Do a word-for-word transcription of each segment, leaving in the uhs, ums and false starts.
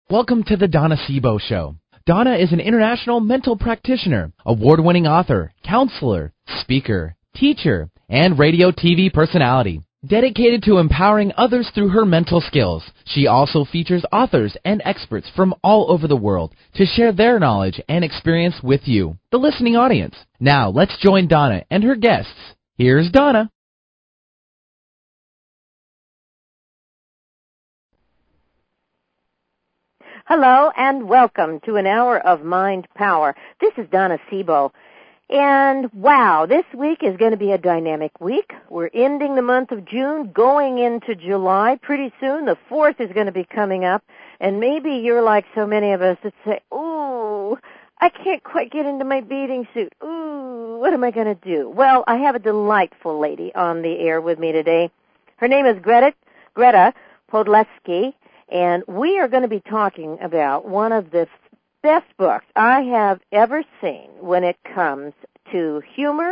Welcome to the Donna Sebo Show. Donna is an international mental practitioner, award-winning author, counselor, speaker, teacher, and radio T V personality. Dedicated to empowering others through her mental skills, she also features authors and experts from all over the world to share their knowledge and experience with you, the listening audience. Now, let's join Donna and her guests. Here's Donna. Hello and welcome to an hour of Mind Power. This is Donna Sebo. And wow, this week is going to be a dynamic week. We're ending the month of June, going into July. Pretty soon the fourth is going to be coming up. And maybe you're like so many of us that say, ooh, I can't quite get into my bathing suit. Ooh, what am I going to do? Well, I have a delightful lady on the air with me today. Her name is Greta, Greta Podleski. And we are going to be talking about one of the best books I have ever seen when it comes to humor,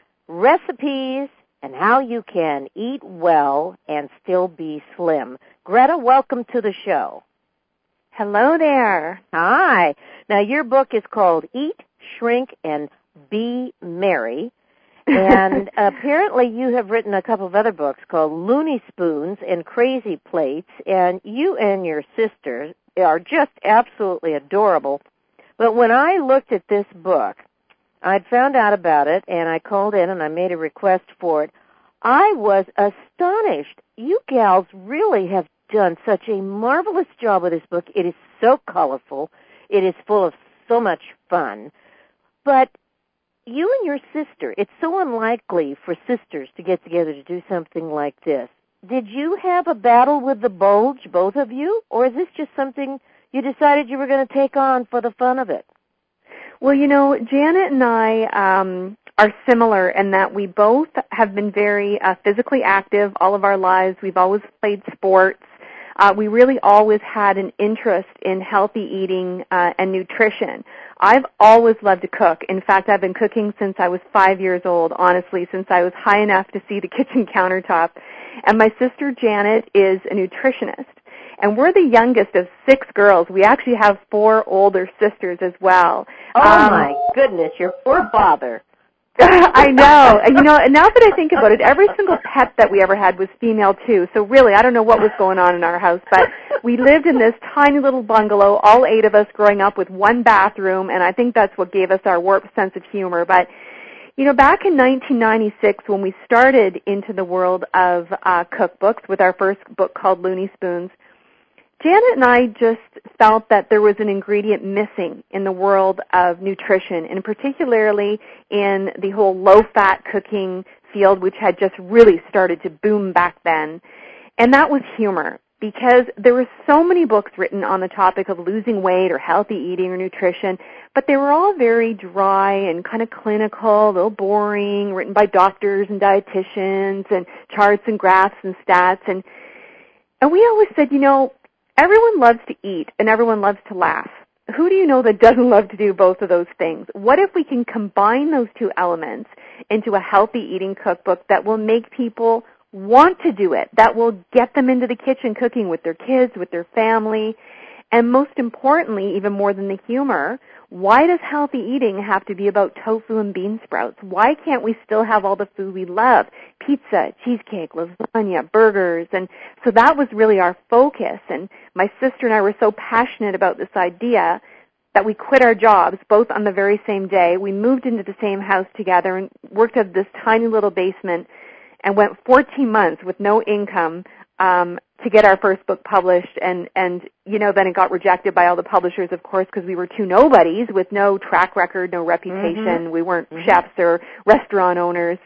recipes, and how you can eat well and still be slim. Greta, welcome to the show. Hello there. Hi. Now, your book is called Eat, Shrink, and Be Merry. And apparently you have written a couple of other books called Looney Spoons and Crazy Plates, and you and your sister are just absolutely adorable. But when I looked at this book, I'd found out about it, and I called in and I made a request for it. I was astonished. You gals really have done such a marvelous job with this book. It is so colorful. It is full of so much fun. But you and your sister, it's so unlikely for sisters to get together to do something like this. Did you have a battle with the bulge, both of you, or is this just something you decided you were going to take on for the fun of it? Well, you know, Janet and I um, are similar in that we both have been very uh, physically active all of our lives. We've always played sports. Uh, we really always had an interest in healthy eating uh, and nutrition. I've always loved to cook. In fact, I've been cooking since I was five years old, honestly, since I was high enough to see the kitchen countertop. And my sister Janet is a nutritionist. And we're the youngest of six girls. We actually have four older sisters as well. Oh, um, my goodness, your poor father. I know. You know, now that I think about it, every single pet that we ever had was female, too. So really, I don't know what was going on in our house, but we lived in this tiny little bungalow, all eight of us growing up with one bathroom, and I think that's what gave us our warped sense of humor. But, you know, back in nineteen ninety-six, when we started into the world of uh, cookbooks with our first book called Looney Spoons, Janet and I just felt that there was an ingredient missing in the world of nutrition, and particularly in the whole low-fat cooking field, which had just really started to boom back then. And that was humor, because there were so many books written on the topic of losing weight or healthy eating or nutrition, but they were all very dry and kind of clinical, a little boring, written by doctors and dietitians and charts and graphs and stats. And, and we always said, you know, everyone loves to eat, and everyone loves to laugh. Who do you know that doesn't love to do both of those things? What if we can combine those two elements into a healthy eating cookbook that will make people want to do it, that will get them into the kitchen cooking with their kids, with their family, and most importantly, even more than the humor, why does healthy eating have to be about tofu and bean sprouts? Why can't we still have all the food we love? Pizza, cheesecake, lasagna, burgers. And so that was really our focus. And my sister and I were so passionate about this idea that we quit our jobs both on the very same day. We moved into the same house together and worked at this tiny little basement and went fourteen months with no income um, to get our first book published, and, and, you know, then it got rejected by all the publishers, of course, because we were two nobodies with no track record, no reputation. Mm-hmm. We weren't mm-hmm. chefs or restaurant owners.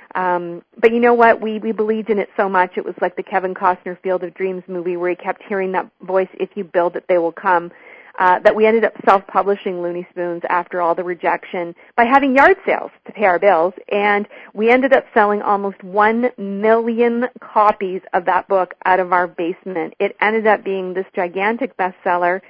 Um, but you know what? We, we believed in it so much. It was like the Kevin Costner Field of Dreams movie where he kept hearing that voice, if you build it, they will come, uh, that we ended up self-publishing Looney Spoons after all the rejection by having yard sales to pay our bills. And we ended up selling almost one million copies of that book out of our basement. It ended up being this gigantic bestseller.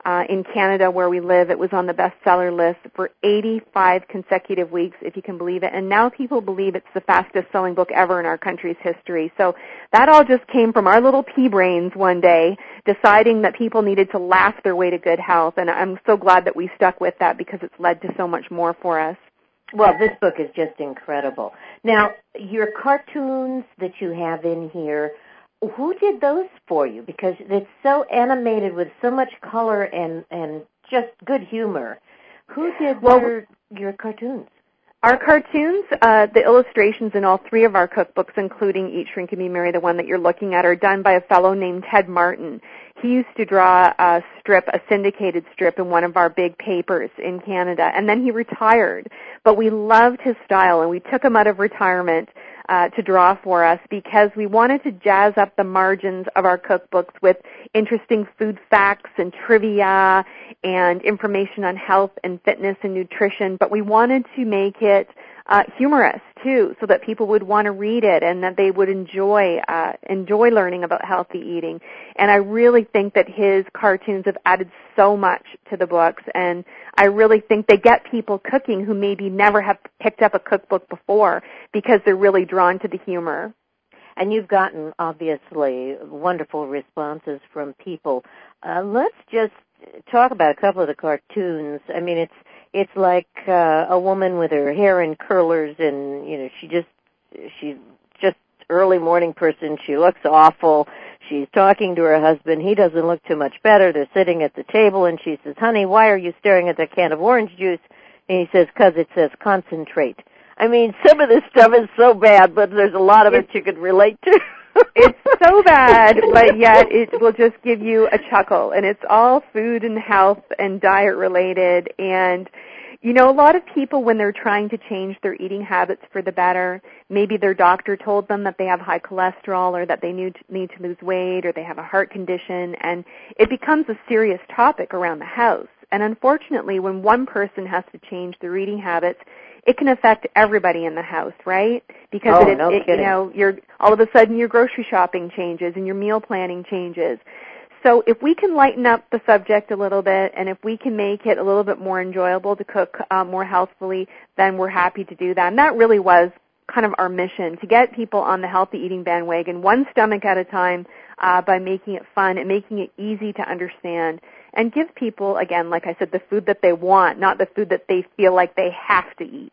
Uh, in Canada, where we live, it was on the bestseller list for eighty-five consecutive weeks, if you can believe it. And now people believe it's the fastest-selling book ever in our country's history. So that all just came from our little pea brains one day, deciding that people needed to laugh their way to good health. And I'm so glad that we stuck with that because it's led to so much more for us. Well, this book is just incredible. Now, your cartoons that you have in here, who did those for you? Because it's so animated with so much color and, and just good humor. Who did well, your, your cartoons? Our cartoons, uh, the illustrations in all three of our cookbooks, including Eat, Shrink, and Be Merry, the one that you're looking at, are done by a fellow named Ted Martin. He used to draw a strip, a syndicated strip, in one of our big papers in Canada, and then he retired. But we loved his style, and we took him out of retirement uh, to draw for us because we wanted to jazz up the margins of our cookbooks with interesting food facts and trivia and information on health and fitness and nutrition, but we wanted to make it uh, humorous too, so that people would want to read it and that they would enjoy uh, enjoy learning about healthy eating. And I really think that his cartoons have added so much to the books, and I really think they get people cooking who maybe never have picked up a cookbook before because they're really drawn to the humor. And you've gotten, obviously, wonderful responses from people. Uh, let's just talk about a couple of the cartoons. I mean, it's it's like uh, a woman with her hair in curlers, and you know, she just she's just early morning person. She looks awful. She's talking to her husband. He doesn't look too much better. They're sitting at the table, and she says, "Honey, why are you staring at that can of orange juice?" And he says, "'Cause it says concentrate." I mean, some of this stuff is so bad, but there's a lot of it you could relate to. It's so bad, but yet it will just give you a chuckle. And it's all food and health and diet related. And, you know, a lot of people, when they're trying to change their eating habits for the better, maybe their doctor told them that they have high cholesterol or that they need to, need to lose weight or they have a heart condition, and it becomes a serious topic around the house. And unfortunately, when one person has to change their eating habits, it can affect everybody in the house, right? Because oh, it, no it you know, you're all of a sudden your grocery shopping changes and your meal planning changes. So if we can lighten up the subject a little bit, and if we can make it a little bit more enjoyable to cook uh, more healthfully, then we're happy to do that. And that really was kind of our mission, to get people on the healthy eating bandwagon, one stomach at a time, uh, by making it fun and making it easy to understand, and give people, again, like I said, the food that they want, not the food that they feel like they have to eat.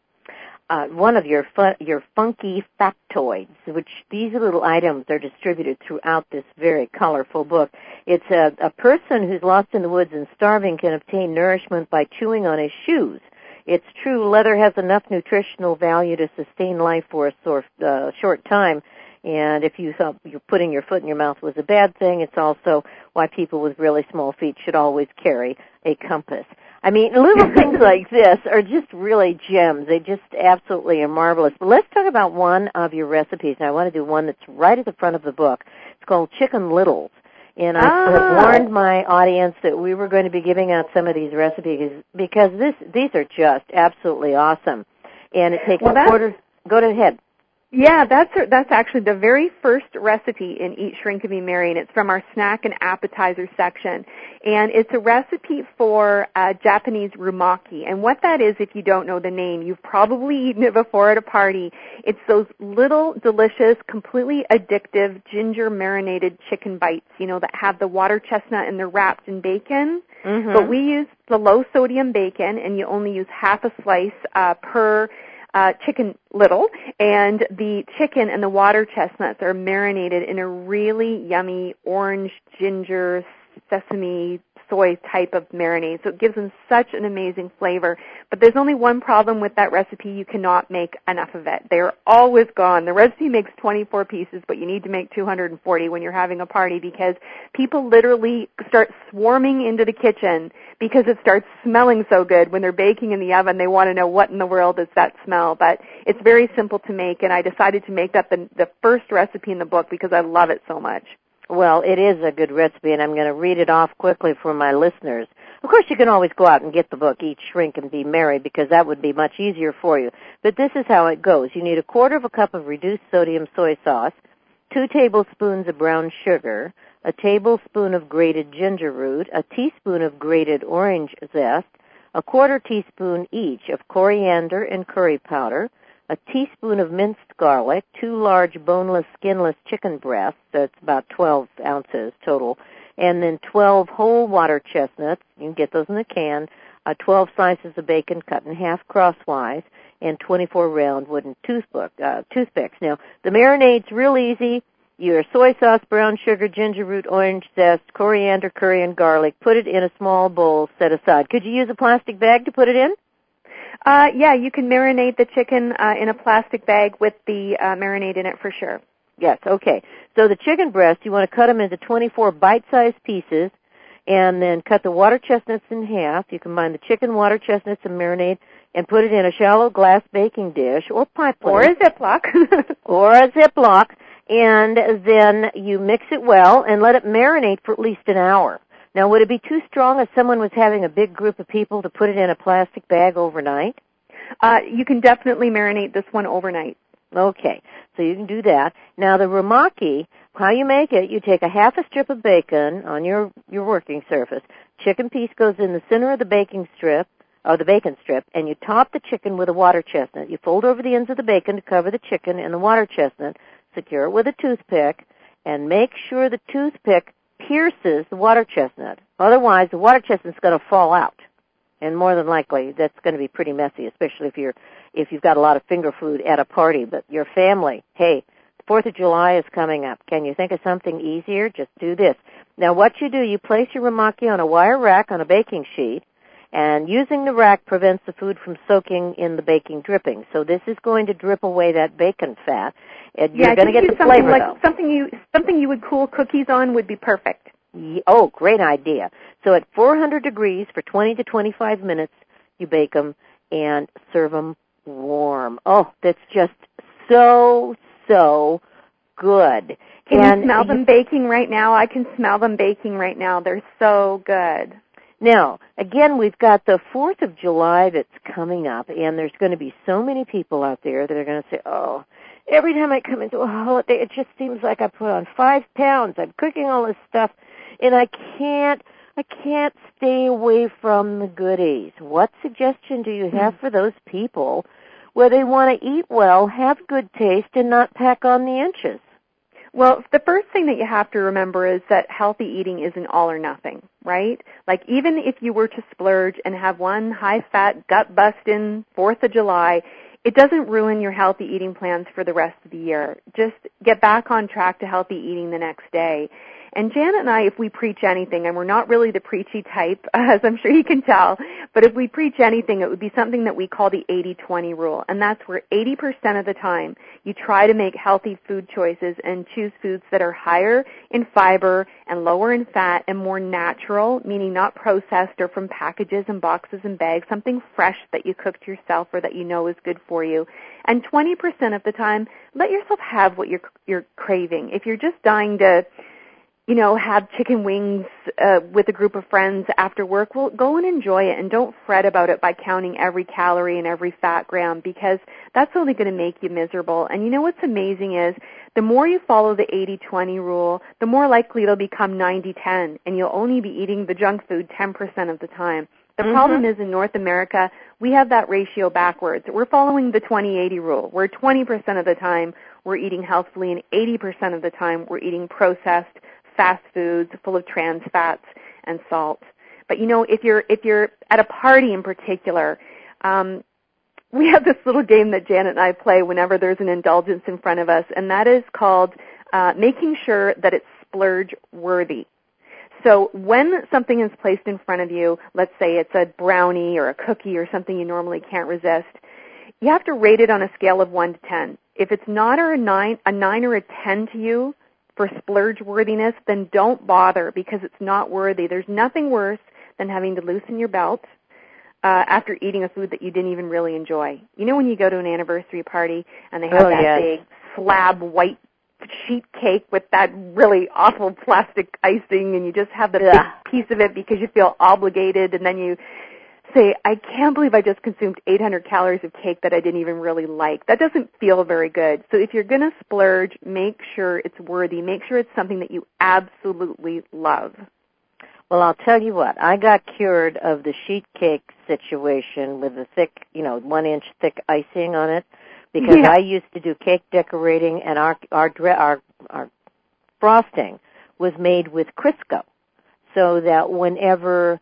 Uh, one of your fun, your funky factoids, which these little items are distributed throughout this very colorful book. It's a, a person who's lost in the woods and starving can obtain nourishment by chewing on his shoes. It's true, leather has enough nutritional value to sustain life for a short, uh, short time. And if you thought you're putting your foot in your mouth was a bad thing, it's also why people with really small feet should always carry a compass. I mean, little things like this are just really gems. They just absolutely are marvelous. But let's talk about one of your recipes. And I want to do one that's right at the front of the book. It's called Chicken Littles. And I ah. have warned my audience that we were going to be giving out some of these recipes because this these are just absolutely awesome. And it takes well, a quarter. Go ahead. Yeah, that's that's actually the very first recipe in Eat, Shrink, and Be Merry, and it's from our snack and appetizer section. And it's a recipe for uh, Japanese rumaki. And what that is, if you don't know the name, you've probably eaten it before at a party. It's those little, delicious, completely addictive ginger marinated chicken bites, you know, that have the water chestnut and they're wrapped in bacon. Mm-hmm. But we use the low-sodium bacon, and you only use half a slice uh, per Uh, chicken little, and the chicken and the water chestnuts are marinated in a really yummy orange, ginger, sesame, soy type of marinade. So it gives them such an amazing flavor. But there's only one problem with that recipe. You cannot make enough of it. They're always gone. The recipe makes twenty-four pieces, but you need to make two hundred forty when you're having a party because people literally start swarming into the kitchen because it starts smelling so good when they're baking in the oven. They want to know what in the world is that smell. But it's very simple to make, and I decided to make that the, the first recipe in the book because I love it so much. Well, it is a good recipe, and I'm going to read it off quickly for my listeners. Of course, you can always go out and get the book, Eat, Shrink, and Be Merry, because that would be much easier for you. But this is how it goes. You need a quarter of a cup of reduced sodium soy sauce, two tablespoons of brown sugar, a tablespoon of grated ginger root, a teaspoon of grated orange zest, a quarter teaspoon each of coriander and curry powder, a teaspoon of minced garlic, two large boneless, skinless chicken breasts, that's about twelve ounces total, and then twelve whole water chestnuts, you can get those in a can, uh, twelve slices of bacon cut in half crosswise, and twenty-four round wooden toothpick, uh, toothpicks. Now, the marinade's real easy. Your soy sauce, brown sugar, ginger root, orange zest, coriander, curry, and garlic. Put it in a small bowl, set aside. Could you use a plastic bag to put it in? Uh, yeah, you can marinate the chicken uh, in a plastic bag with the uh, marinade in it for sure. Yes, okay. So the chicken breast, you want to cut them into twenty-four bite-sized pieces and then cut the water chestnuts in half. You combine the chicken, water chestnuts, and marinade and put it in a shallow glass baking dish or pie plate. Or a Ziploc. or a Ziploc. And then you mix it well and let it marinate for at least an hour. Now, would it be too strong if someone was having a big group of people to put it in a plastic bag overnight? Uh, you can definitely marinate this one overnight. Okay, so you can do that. Now, the rumaki, how you make it, you take a half a strip of bacon on your, your working surface. Chicken piece goes in the center of the baking strip, or the bacon strip, and you top the chicken with a water chestnut. You fold over the ends of the bacon to cover the chicken and the water chestnut, secure it with a toothpick, and make sure the toothpick pierces the water chestnut. Otherwise, the water chestnut's going to fall out. And more than likely, that's going to be pretty messy, especially if you're if you've got a lot of finger food at a party. But your family, hey, the fourth of July is coming up. Can you think of something easier? Just do this. Now, what you do, you place your rumaki on a wire rack on a baking sheet, and using the rack prevents the food from soaking in the baking dripping. So this is going to drip away that bacon fat. And you're yeah, going to get the something flavor, like, though. Something you, something you would cool cookies on would be perfect. Oh, great idea. So at four hundred degrees for twenty to twenty-five minutes, you bake them and serve them warm. Oh, that's just so, so good. Can and you smell them baking right now? I can smell them baking right now. They're so good. Now, again, we've got the fourth of July that's coming up, and there's going to be so many people out there that are going to say, oh, every time I come into a holiday, it just seems like I put on five pounds. I'm cooking all this stuff, and I can't, I can't stay away from the goodies. What suggestion do you have for those people where they want to eat well, have good taste, and not pack on the inches? Well, the first thing that you have to remember is that healthy eating isn't all or nothing, right? Like even if you were to splurge and have one high-fat, gut-busting fourth of July, it doesn't ruin your healthy eating plans for the rest of the year. Just get back on track to healthy eating the next day. And Janet and I, if we preach anything, and we're not really the preachy type, as I'm sure you can tell, but if we preach anything, it would be something that we call the eighty twenty rule. And that's where eighty percent of the time you try to make healthy food choices and choose foods that are higher in fiber and lower in fat and more natural, meaning not processed or from packages and boxes and bags, something fresh that you cooked yourself or that you know is good for you. And twenty percent of the time, let yourself have what you're, you're craving. If you're just dying to you know, have chicken wings uh, with a group of friends after work, well, go and enjoy it and don't fret about it by counting every calorie and every fat gram because that's only going to make you miserable. And you know what's amazing is the more you follow the eighty twenty rule, the more likely it'll become ninety ten, and you'll only be eating the junk food ten percent of the time. The mm-hmm. problem is in North America, we have that ratio backwards. We're following the twenty eighty rule, where twenty percent of the time we're eating healthfully and eighty percent of the time we're eating processed fast foods full of trans fats and salt. But you know, if you're if you're at a party in particular, um, we have this little game that Janet and I play whenever there's an indulgence in front of us, and that is called uh, making sure that it's splurge worthy. So when something is placed in front of you, let's say it's a brownie or a cookie or something you normally can't resist, you have to rate it on a scale of one to ten. If it's not or a nine, a nine or a ten to you, for splurge worthiness, then don't bother because it's not worthy. There's nothing worse than having to loosen your belt uh, after eating a food that you didn't even really enjoy. You know when you go to an anniversary party and they have oh, that yes. big slab white sheet cake with that really awful plastic icing and you just have the yeah. big piece of it because you feel obligated and then you say, I can't believe I just consumed eight hundred calories of cake that I didn't even really like. That doesn't feel very good. So if you're going to splurge, make sure it's worthy. Make sure it's something that you absolutely love. Well, I'll tell you what, I got cured of the sheet cake situation with the thick, you know, one inch thick icing on it, because yeah. I used to do cake decorating, and our our our our frosting was made with Crisco, so that whenever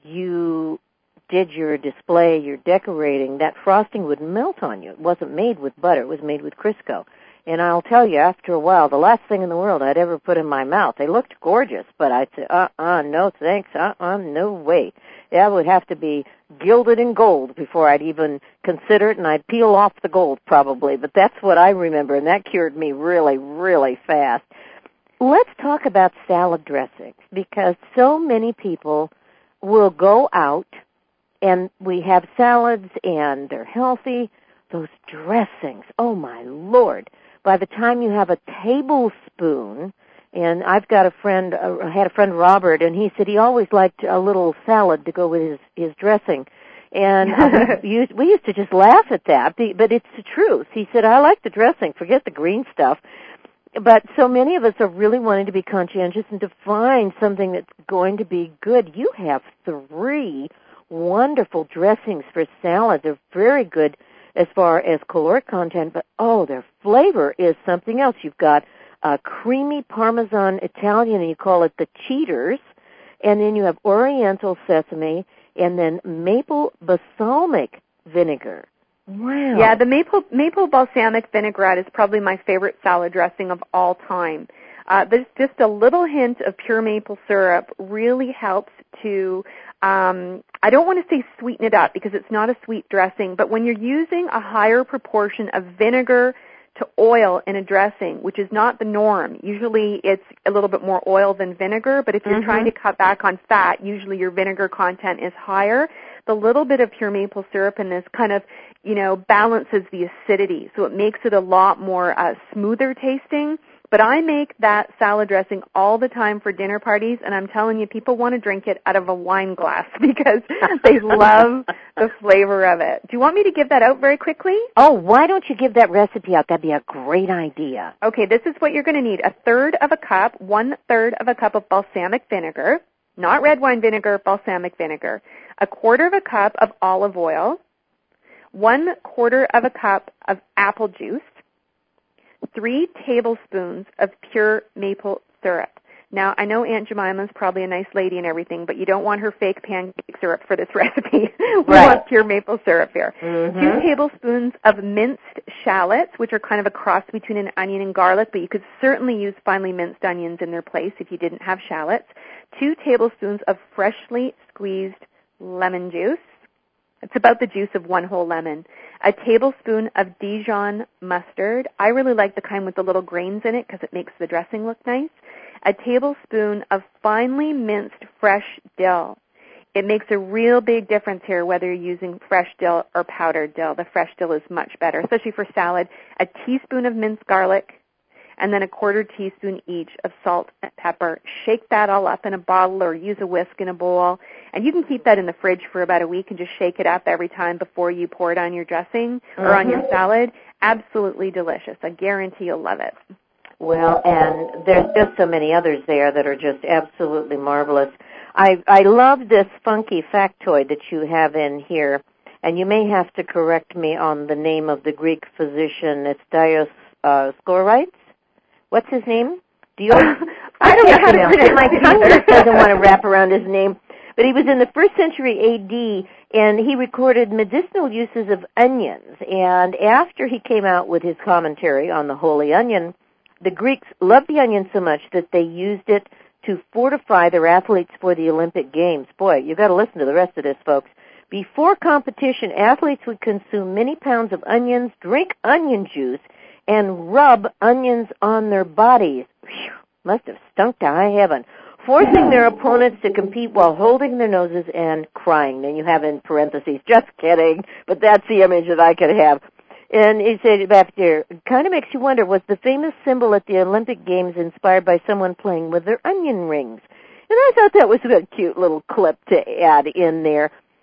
you did your display, your decorating, that frosting would melt on you. It wasn't made with butter, it was made with Crisco. And I'll tell you, after a while, the last thing in the world I'd ever put in my mouth, they looked gorgeous, but I'd say, uh-uh, no thanks, uh-uh, no way. That would have to be gilded in gold before I'd even consider it, and I'd peel off the gold probably. But that's what I remember, and that cured me really, really fast. Let's talk about salad dressings, because so many people will go out, and we have salads, and they're healthy. Those dressings, oh my Lord. By the time you have a tablespoon, and I've got a friend, uh, I had a friend, Robert, and he said he always liked a little salad to go with his, his dressing. And we, used, we used to just laugh at that, but it's the truth. He said, I like the dressing, forget the green stuff. But so many of us are really wanting to be conscientious and to find something that's going to be good. You have three wonderful dressings for salad. They're very good as far as caloric content, but oh, their flavor is something else. You've got uh, creamy Parmesan Italian, and you call it the Cheaters, and then you have Oriental sesame, and then maple balsamic vinegar. Wow. Yeah, the maple maple balsamic vinaigrette is probably my favorite salad dressing of all time. Uh, there's just a little hint of pure maple syrup really helps to, um, I don't want to say sweeten it up because it's not a sweet dressing, but when you're using a higher proportion of vinegar to oil in a dressing, which is not the norm. Usually it's a little bit more oil than vinegar, but if you're mm-hmm. trying to cut back on fat, usually your vinegar content is higher. The little bit of pure maple syrup in this kind of, you know, balances the acidity, so it makes it a lot more uh, smoother tasting. But I make that salad dressing all the time for dinner parties, and I'm telling you, people want to drink it out of a wine glass because they love the flavor of it. Do you want me to give that out very quickly? Oh, why don't you give that recipe out? That'd be a great idea. Okay, this is what you're going to need. A third of a cup, one third of a cup of balsamic vinegar, not red wine vinegar, balsamic vinegar. A quarter of a cup of olive oil, one quarter of a cup of apple juice, three tablespoons of pure maple syrup. Now, I know Aunt Jemima's probably a nice lady and everything, but you don't want her fake pancake syrup for this recipe. We right. want pure maple syrup here. Mm-hmm. Two tablespoons of minced shallots, which are kind of a cross between an onion and garlic, but you could certainly use finely minced onions in their place if you didn't have shallots. Two tablespoons of freshly squeezed lemon juice. It's about the juice of one whole lemon. A tablespoon of Dijon mustard. I really like the kind with the little grains in it because it makes the dressing look nice. A tablespoon of finely minced fresh dill. It makes a real big difference here whether you're using fresh dill or powdered dill. The fresh dill is much better, especially for salad. A teaspoon of minced garlic, and then a quarter teaspoon each of salt and pepper. Shake that all up in a bottle or use a whisk in a bowl. And you can keep that in the fridge for about a week and just shake it up every time before you pour it on your dressing or mm-hmm. on your salad. Absolutely delicious. I guarantee you'll love it. Well, and there's just so many others there that are just absolutely marvelous. I I love this funky factoid that you have in here, and you may have to correct me on the name of the Greek physician. It's Dioscorides. What's his name? Do you? I don't know how to pronounce it. My tongue just doesn't want to wrap around his name. But he was in the first century A D, and he recorded medicinal uses of onions. And after he came out with his commentary on the holy onion, the Greeks loved the onion so much that they used it to fortify their athletes for the Olympic Games. Boy, you've got to listen to the rest of this, folks. Before competition, athletes would consume many pounds of onions, drink onion juice, and rub onions on their bodies. Whew, must have stunk to high heaven. Forcing their opponents to compete while holding their noses and crying. Then you have in parentheses, just kidding, but that's the image that I could have. And he said back there, it kind of makes you wonder, was the famous symbol at the Olympic Games inspired by someone playing with their onion rings? And I thought that was a cute little clip to add in there.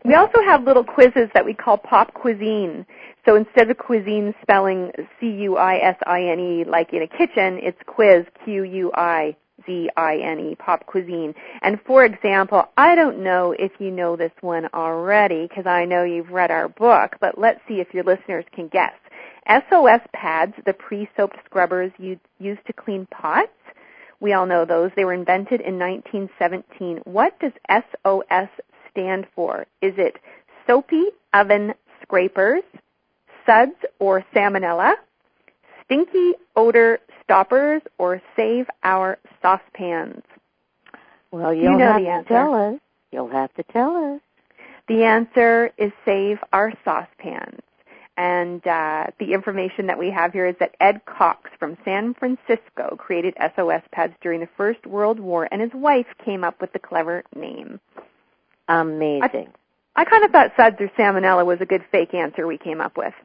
We also have little quizzes that we call Pop Cuisine. So instead of cuisine spelling C U I S I N E like in a kitchen, it's quiz, Q U I Z I N E, Pop Cuisine. And for example, I don't know if you know this one already because I know you've read our book, but let's see if your listeners can guess. S O S pads, the pre-soaped scrubbers used to clean pots. We all know those. They were invented in nineteen seventeen. What does S O S stand for? Is it soapy oven scrapers, suds or salmonella, stinky odor stoppers, or save our saucepans? Well, you'll you know have the to answer. tell us. You'll have to tell us. The answer is save our saucepans. And uh, the information that we have here is that Ed Cox from San Francisco created S O S pads during the First World War, and his wife came up with the clever name. Amazing. I, I kind of thought suds or salmonella was a good fake answer we came up with.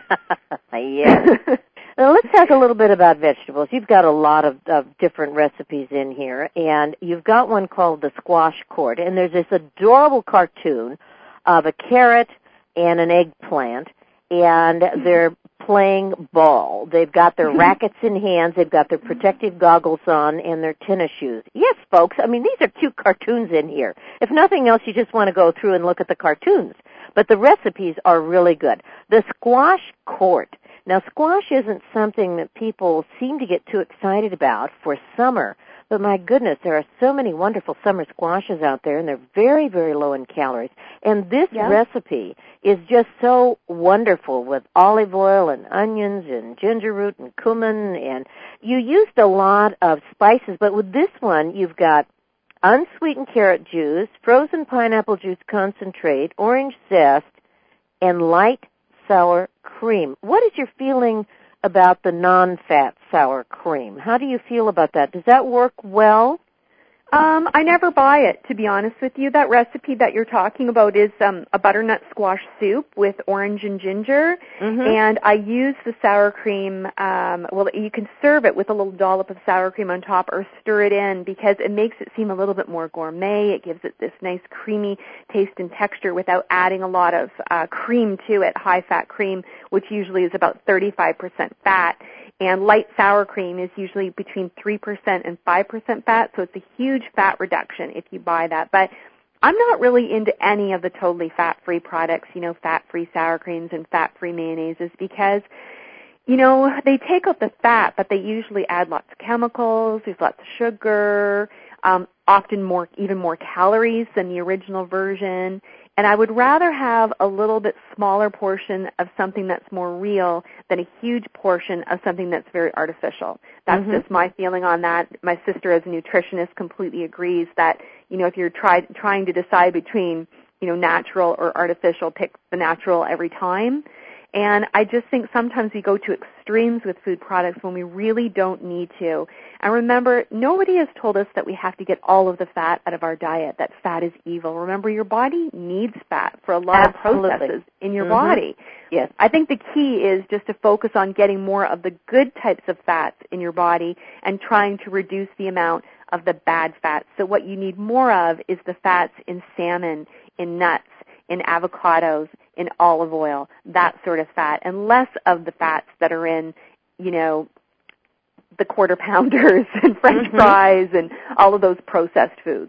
Yes. Now let's talk a little bit about vegetables. You've got a lot of, of different recipes in here, and you've got one called the Squash Court, and there's this adorable cartoon of a carrot and an eggplant, and they're playing ball. They've got their rackets in hands, they've got their protective goggles on, and their tennis shoes. Yes, folks, I mean, these are cute cartoons in here. If nothing else, you just want to go through and look at the cartoons. But the recipes are really good. The Squash Court. Now, squash isn't something that people seem to get too excited about for summer, but my goodness, there are so many wonderful summer squashes out there, and they're very, very low in calories. And this yeah. recipe is just so wonderful with olive oil and onions and ginger root and cumin, and you used a lot of spices, but with this one, you've got unsweetened carrot juice, frozen pineapple juice concentrate, orange zest, and light sour cream. What is your feeling about the non-fat sour cream? How do you feel about that? Does that work well? Um, I never buy it, to be honest with you. That recipe that you're talking about is um, a butternut squash soup with orange and ginger, mm-hmm. and I use the sour cream. Um, well, you can serve it with a little dollop of sour cream on top or stir it in because it makes it seem a little bit more gourmet. It gives it this nice creamy taste and texture without adding a lot of uh, cream to it, high-fat cream, which usually is about thirty-five percent fat. And light sour cream is usually between three percent and five percent fat, so it's a huge fat reduction if you buy that. But I'm not really into any of the totally fat-free products, you know, fat-free sour creams and fat-free mayonnaises because, you know, they take out the fat, but they usually add lots of chemicals, there's lots of sugar, um, often more, even more calories than the original version. And I would rather have a little bit smaller portion of something that's more real than a huge portion of something that's very artificial. That's mm-hmm. just my feeling on that. My sister, as a nutritionist, completely agrees that, you know, if you're try, trying to decide between, you know, natural or artificial, pick the natural every time. And I just think sometimes we go to extremes with food products when we really don't need to. And remember, nobody has told us that we have to get all of the fat out of our diet, that fat is evil. Remember, your body needs fat for a lot Absolutely. of processes in your mm-hmm. body. Yes. I think the key is just to focus on getting more of the good types of fats in your body and trying to reduce the amount of the bad fats. So what you need more of is the fats in salmon, in nuts, in avocados, in olive oil, that sort of fat, and less of the fats that are in, you know, the quarter pounders and French mm-hmm. fries and all of those processed foods.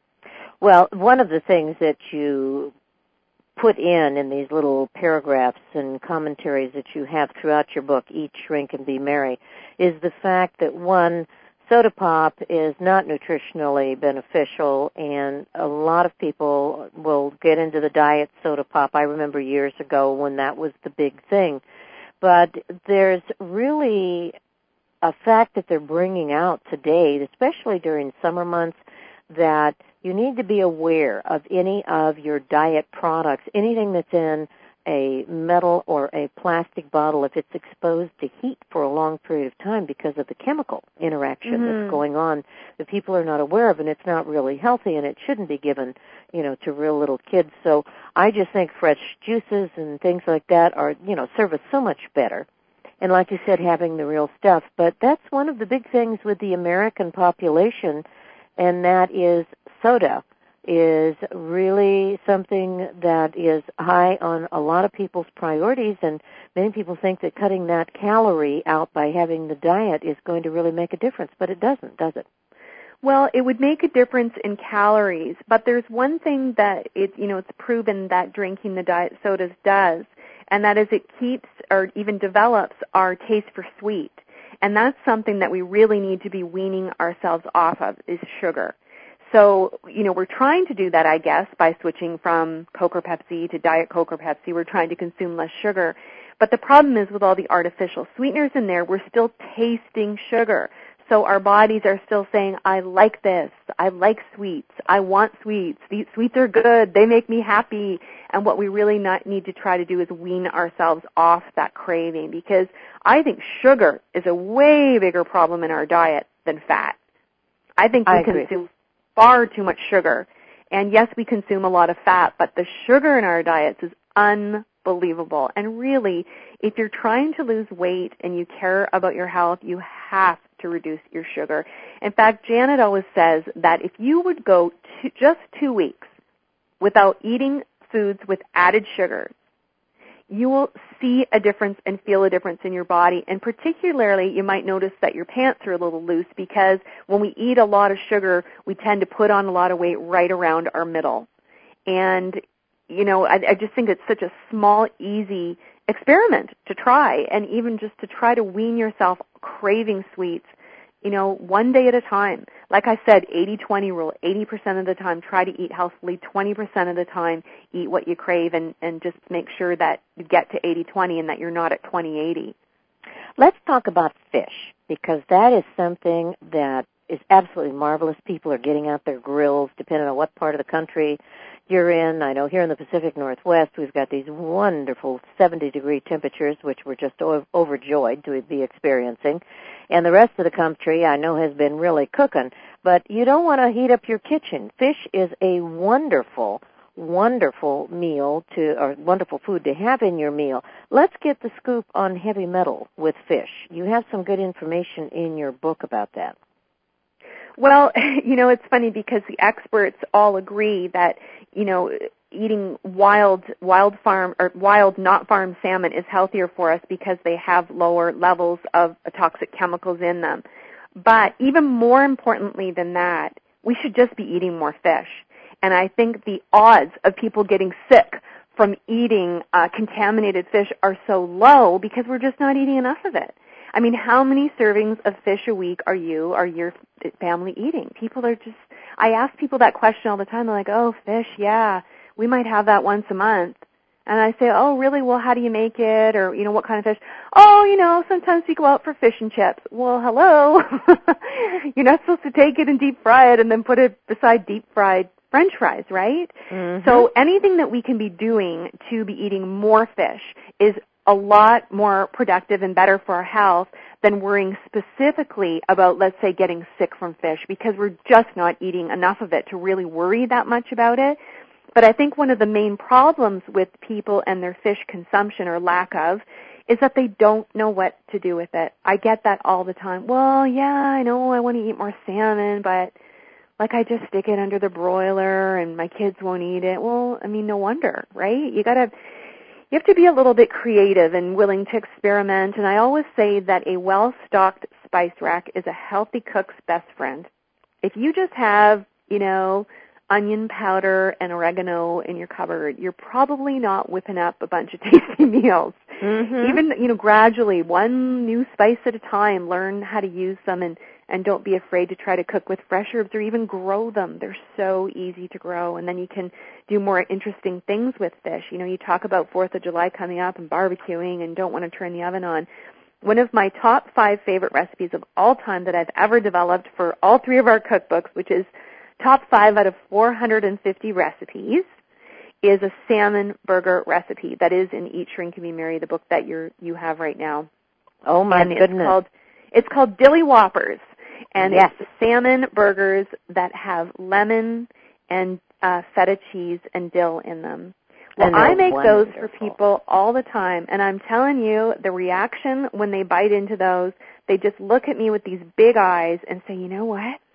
Well, one of the things that you put in in these little paragraphs and commentaries that you have throughout your book, Eat, Shrink, and Be Merry, is the fact that, one, soda pop is not nutritionally beneficial, and a lot of people will get into the diet soda pop. I remember years ago when that was the big thing. But there's really a fact that they're bringing out today, especially during summer months, that you need to be aware of any of your diet products, anything that's in a metal or a plastic bottle, if it's exposed to heat for a long period of time because of the chemical interaction mm-hmm. that's going on that people are not aware of, and it's not really healthy, and it shouldn't be given, you know, to real little kids. So I just think fresh juices and things like that are, you know, serve us so much better. And like you said, having the real stuff. But that's one of the big things with the American population, and that is soda. is really something that is high on a lot of people's priorities, and many people think that cutting that calorie out by having the diet is going to really make a difference, but it doesn't, does it? Well, it would make a difference in calories, but there's one thing that it, you know, it's proven that drinking the diet sodas does, and that is it keeps or even develops our taste for sweet. And that's something that we really need to be weaning ourselves off of, is sugar. So, you know, we're trying to do that, I guess, by switching from Coke or Pepsi to Diet Coke or Pepsi. We're trying to consume less sugar. But the problem is with all the artificial sweeteners in there, we're still tasting sugar. So our bodies are still saying, I like this, I like sweets, I want sweets, these sweets are good, they make me happy. And what we really not need to try to do is wean ourselves off that craving, because I think sugar is a way bigger problem in our diet than fat. I think we I agree. consume far too much sugar. And yes, we consume a lot of fat, but the sugar in our diets is unbelievable. And really, if you're trying to lose weight and you care about your health, you have to reduce your sugar. In fact, Janet always says that if you would go to just two weeks without eating foods with added sugars, you will see a difference and feel a difference in your body. And particularly, you might notice that your pants are a little loose, because when we eat a lot of sugar, we tend to put on a lot of weight right around our middle. And, you know, I, I just think it's such a small, easy experiment to try, and even just to try to wean yourself craving sweets, you know, one day at a time. Like I said, eighty twenty rule, eighty percent of the time try to eat healthfully, twenty percent of the time eat what you crave, and, and just make sure that you get to eighty twenty and that you're not at twenty eighty. Let's talk about fish, because that is something that is absolutely marvelous. People are getting out their grills, depending on what part of the country you're in. I know here in the Pacific Northwest, we've got these wonderful seventy-degree temperatures, which we're just o- overjoyed to be experiencing. And the rest of the country, I know, has been really cooking. But you don't want to heat up your kitchen. Fish is a wonderful, wonderful meal to, or wonderful food to have in your meal. Let's get the scoop on heavy metal with fish. You have some good information in your book about that. Well, you know, it's funny because the experts all agree that, you know, eating wild, wild farm or wild not farmed salmon is healthier for us because they have lower levels of toxic chemicals in them. But even more importantly than that, we should just be eating more fish. And I think the odds of people getting sick from eating uh, contaminated fish are so low because we're just not eating enough of it. I mean, how many servings of fish a week are you or your family eating? People are just, I ask people that question all the time. They're like, oh, fish, yeah, we might have that once a month. And I say, oh, really? Well, how do you make it? Or, you know, what kind of fish? Oh, you know, sometimes we go out for fish and chips. Well, hello. You're not supposed to take it and deep fry it and then put it beside deep fried French fries, right? Mm-hmm. So anything that we can be doing to be eating more fish is a lot more productive and better for our health than worrying specifically about, let's say, getting sick from fish, because we're just not eating enough of it to really worry that much about it. But I think one of the main problems with people and their fish consumption or lack of is that they don't know what to do with it. I get that all the time. Well, yeah, I know I want to eat more salmon, but like I just stick it under the broiler and my kids won't eat it. Well, I mean, no wonder, right? You got to You have to be a little bit creative and willing to experiment, and I always say that a well-stocked spice rack is a healthy cook's best friend. If you just have, you know, onion powder and oregano in your cupboard, you're probably not whipping up a bunch of tasty meals. Mm-hmm. Even, you know, gradually, one new spice at a time, learn how to use them, and, and don't be afraid to try to cook with fresh herbs or even grow them. They're so easy to grow, and then you can do more interesting things with fish. You know, you talk about fourth of July coming up and barbecuing and don't want to turn the oven on. One of my top five favorite recipes of all time that I've ever developed for all three of our cookbooks, which is top five out of four hundred fifty recipes, is a salmon burger recipe that is in Eat, Shrink, and Be Merry, the book that you you have right now. Oh, my and goodness. It's called, it's called Dilly Whoppers, and yes. it's salmon burgers that have lemon and uh, feta cheese and dill in them. Well, I make wonderful. those for people all the time, and I'm telling you, the reaction when they bite into those, they just look at me with these big eyes and say, you know what?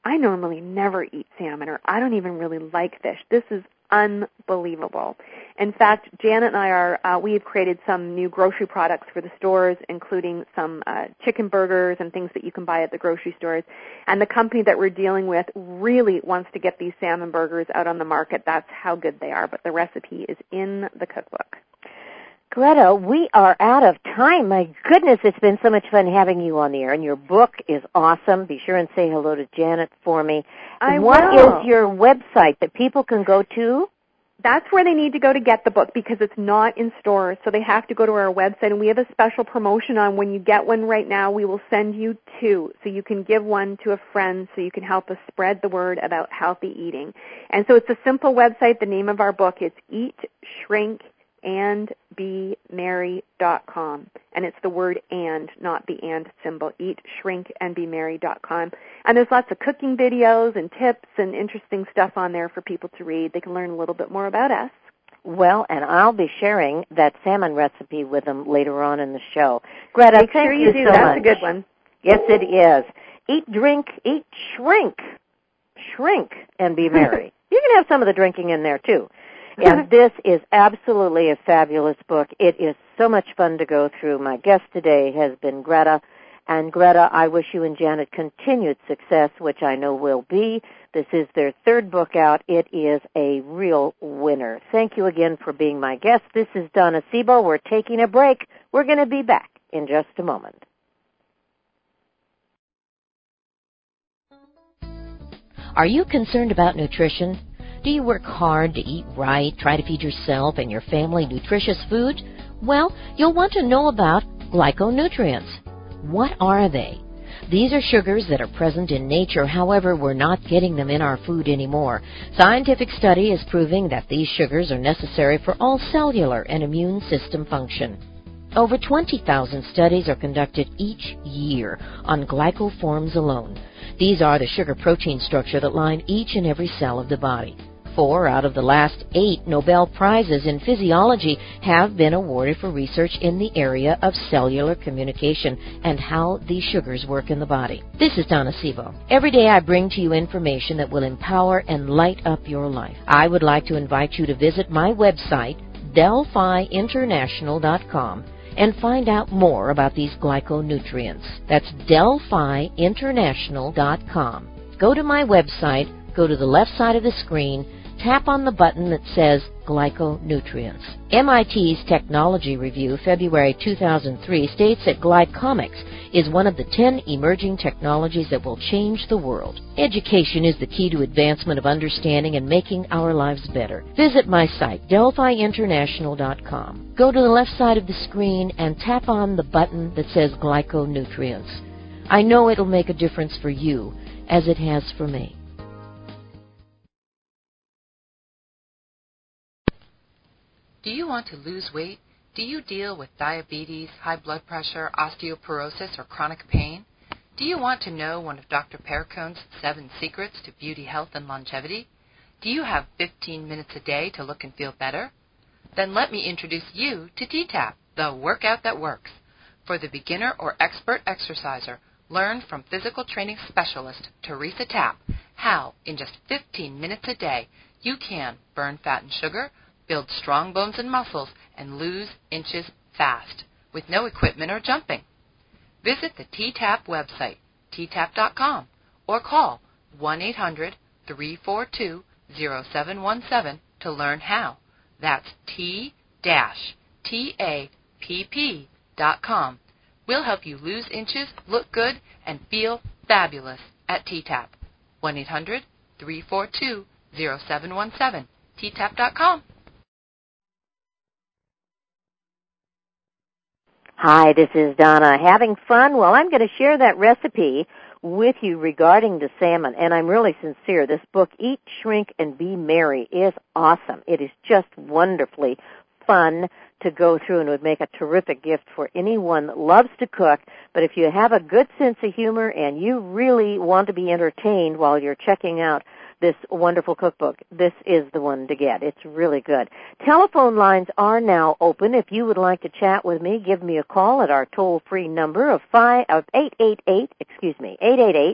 I normally never eat salmon, or I don't even really like fish. This is unbelievable. In fact, Janet and I are, uh, we have created some new grocery products for the stores, including some uh, chicken burgers and things that you can buy at the grocery stores. And the company that we're dealing with really wants to get these salmon burgers out on the market. That's how good they are. But the recipe is in the cookbook. Greta, we are out of time. My goodness, it's been so much fun having you on the air, and your book is awesome. Be sure and say hello to Janet for me. I What will. is your website that people can go to? That's where they need to go to get the book, because it's not in stores, so they have to go to our website, and we have a special promotion on when you get one right now. We will send you two, so you can give one to a friend so you can help us spread the word about healthy eating. And so it's a simple website. The name of our book is Eat, Shrink, and be merry dot com. And it's the word and, not the and symbol. Eat, Shrink, and be merry dot com. And there's lots of cooking videos and tips and interesting stuff on there for people to read. They can learn a little bit more about us. Well, and I'll be sharing that salmon recipe with them later on in the show. Greta, Make thank sure you you do. so That's much. a good one. Yes, it is. Eat, drink, eat, shrink. Shrink, and be merry. You can have some of the drinking in there, too. And this is absolutely a fabulous book. It is so much fun to go through. My guest today has been Greta. And Greta, I wish you and Janet continued success, which I know will be. This is their third book out. It is a real winner. Thank you again for being my guest. This is Donna Sebo. We're taking a break. We're going to be back in just a moment. Are you concerned about nutrition? Do you work hard to eat right, try to feed yourself and your family nutritious food? Well, you'll want to know about glyconutrients. What are they? These are sugars that are present in nature, however, we're not getting them in our food anymore. Scientific study is proving that these sugars are necessary for all cellular and immune system function. Over twenty thousand studies are conducted each year on glycoforms alone. These are the sugar-protein structure that line each and every cell of the body. Four out of the last eight Nobel Prizes in physiology have been awarded for research in the area of cellular communication and how these sugars work in the body. This is Donna Sebo. Every day I bring to you information that will empower and light up your life. I would like to invite you to visit my website, Delphi International dot com, and find out more about these glyconutrients. That's Delphi International dot com. Go to my website, go to the left side of the screen, tap on the button that says Glyconutrients. M I T's Technology Review, February two thousand three, states that glycomics is one of the ten emerging technologies that will change the world. Education is the key to advancement of understanding and making our lives better. Visit my site, Delphi International dot com. Go to the left side of the screen and tap on the button that says Glyconutrients. I know it'll make a difference for you, as it has for me. Do you want to lose weight? Do you deal with diabetes, high blood pressure, osteoporosis, or chronic pain? Do you want to know one of Doctor Perricone's seven secrets to beauty, health, and longevity? Do you have fifteen minutes a day to look and feel better? Then let me introduce you to T TAP, the workout that works. For the beginner or expert exerciser, learn from physical training specialist Teresa Tapp how, in just fifteen minutes a day, you can burn fat and sugar, build strong bones and muscles, and lose inches fast, with no equipment or jumping. Visit the T TAP website, T tap dot com, or call one eight hundred, three four two, zero seven one seven to learn how. That's T T A P P dot com. We'll help you lose inches, look good, and feel fabulous at T TAP. one eight hundred, three four two, zero seven one seven, T tap dot com. Hi, this is Donna. Having fun? Well, I'm going to share that recipe with you regarding the salmon, and I'm really sincere. This book, Eat, Shrink, and Be Merry, is awesome. It is just wonderfully fun to go through and would make a terrific gift for anyone that loves to cook. But if you have a good sense of humor and you really want to be entertained while you're checking out this wonderful cookbook, this is the one to get. It's really good. Telephone lines are now open. If you would like to chat with me, give me a call at our toll-free number of five of eight eight eight, excuse me, eight eight eight,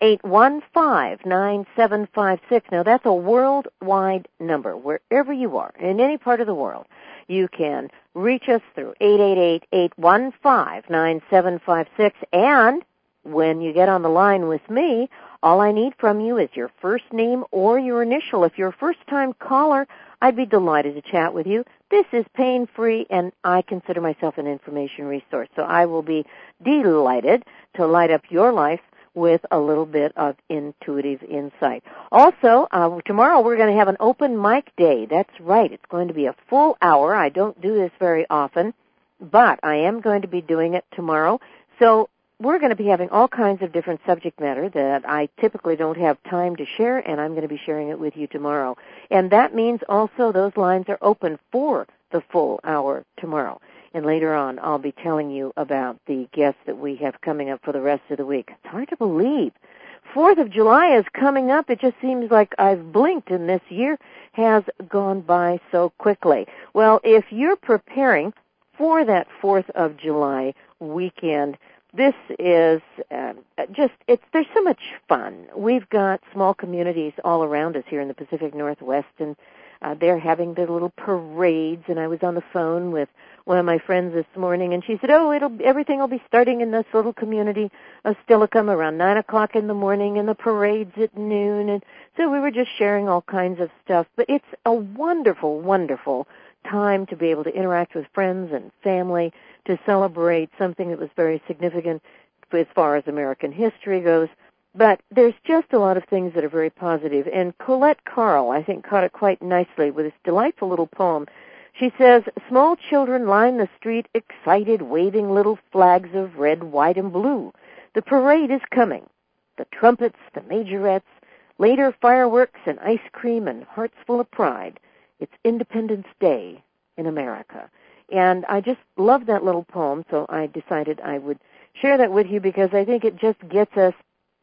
eight one five, nine seven five six. Now, that's a worldwide number. Wherever you are, in any part of the world, you can reach us through eight eight eight, eight one five, nine seven five six. And when you get on the line with me, all I need from you is your first name or your initial. If you're a first-time caller, I'd be delighted to chat with you. This is pain-free, and I consider myself an information resource. So I will be delighted to light up your life with a little bit of intuitive insight. Also, uh, tomorrow we're going to have an open mic day. That's right. It's going to be a full hour. I don't do this very often, but I am going to be doing it tomorrow. So we're going to be having all kinds of different subject matter that I typically don't have time to share, and I'm going to be sharing it with you tomorrow. And that means also those lines are open for the full hour tomorrow. And later on, I'll be telling you about the guests that we have coming up for the rest of the week. It's hard to believe. Fourth of July is coming up. It just seems like I've blinked, and this year has gone by so quickly. Well, if you're preparing for that Fourth of July weekend, this is uh, just, it's, there's so much fun. We've got small communities all around us here in the Pacific Northwest, and uh, they're having their little parades, and I was on the phone with one of my friends this morning, and she said, oh, it'll, everything will be starting in this little community of Steilacoom around nine o'clock in the morning, and the parade's at noon, and so we were just sharing all kinds of stuff. But it's a wonderful, wonderful time to be able to interact with friends and family, to celebrate something that was very significant as far as American history goes. But there's just a lot of things that are very positive. And Colette Carl, I think, caught it quite nicely with this delightful little poem. She says, small children line the street, excited, waving little flags of red, white, and blue. The parade is coming. The trumpets, the majorettes, later fireworks and ice cream and hearts full of pride. It's Independence Day in America. And I just love that little poem, so I decided I would share that with you because I think it just gets us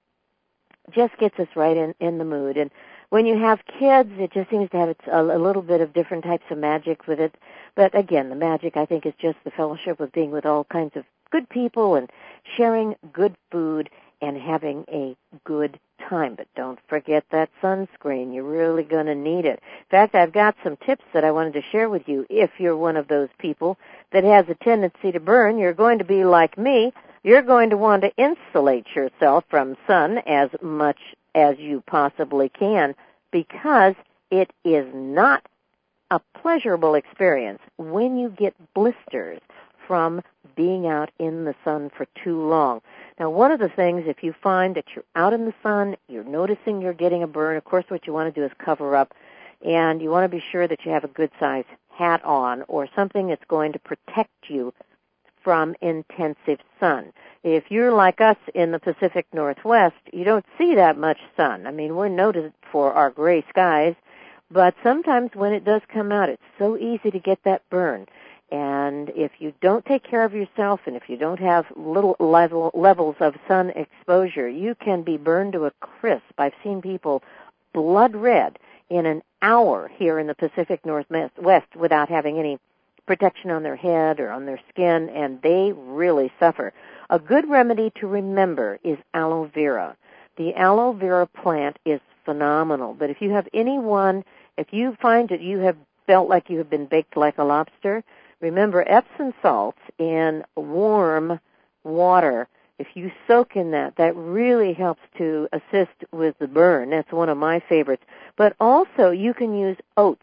just gets us right in, in the mood. And when you have kids, it just seems to have its, a, a little bit of different types of magic with it. But again, the magic, I think, is just the fellowship of being with all kinds of good people and sharing good food and having a good time. But don't forget that sunscreen. You're really going to need it. In fact, I've got some tips that I wanted to share with you. If you're one of those people that has a tendency to burn, you're going to be like me. You're going to want to insulate yourself from sun as much as you possibly can because it is not a pleasurable experience when you get blisters from being out in the sun for too long. Now, one of the things, if you find that you're out in the sun, you're noticing you're getting a burn, of course what you want to do is cover up, and you want to be sure that you have a good-sized hat on or something that's going to protect you from intensive sun. If you're like us in the Pacific Northwest, you don't see that much sun. I mean, we're noted for our gray skies, but sometimes when it does come out, it's so easy to get that burn. And if you don't take care of yourself and if you don't have little level, levels of sun exposure, you can be burned to a crisp. I've seen people blood red in an hour here in the Pacific Northwest without having any protection on their head or on their skin, and they really suffer. A good remedy to remember is aloe vera. The aloe vera plant is phenomenal, but if you have anyone, if you find that you have felt like you have been baked like a lobster, remember Epsom salts in warm water. If you soak in that, that really helps to assist with the burn. That's one of my favorites. But also you can use oats.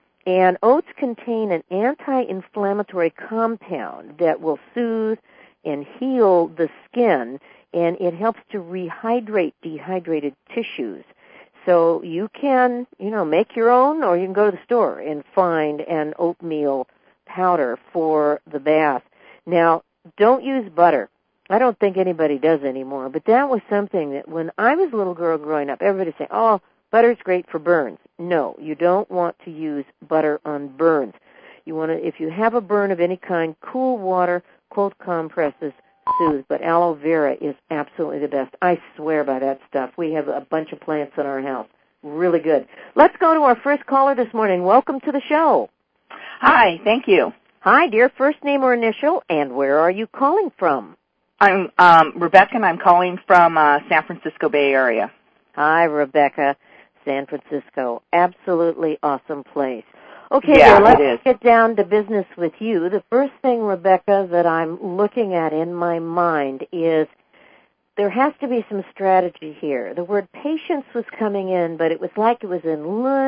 And oats contain an anti-inflammatory compound that will soothe and heal the skin, and it helps to rehydrate dehydrated tissues. So you can, you know, make your own, or you can go to the store and find an oatmeal powder for the bath. Now, don't use butter. I don't think anybody does anymore, but that was something that when I was a little girl growing up, everybody said, oh, butter's great for burns. No, you don't want to use butter on burns. You want to, if you have a burn of any kind, cool water, cold compresses, soothe. But aloe vera is absolutely the best. I swear by that stuff. We have a bunch of plants in our house. Really good. Let's go to our first caller this morning. Welcome to the show. Hi, thank you. Hi, dear. First name or initial, and where are you calling from? I'm um, Rebecca, and I'm calling from uh, San Francisco Bay Area. Hi, Rebecca. San Francisco. Absolutely awesome place. Okay, yeah, dear, let's it is. get down to business with you. The first thing, Rebecca, that I'm looking at in my mind is there has to be some strategy here. The word patience was coming in, but it was like it was in